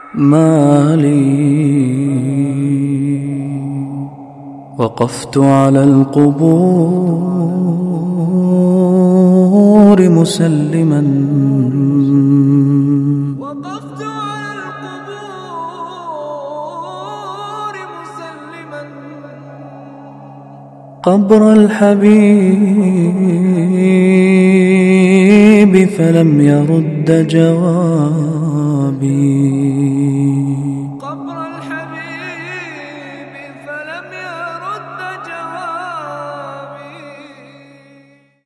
ما لي. وقفت على القبور مسلما، قبر الحبيب فلم يرد جوابا.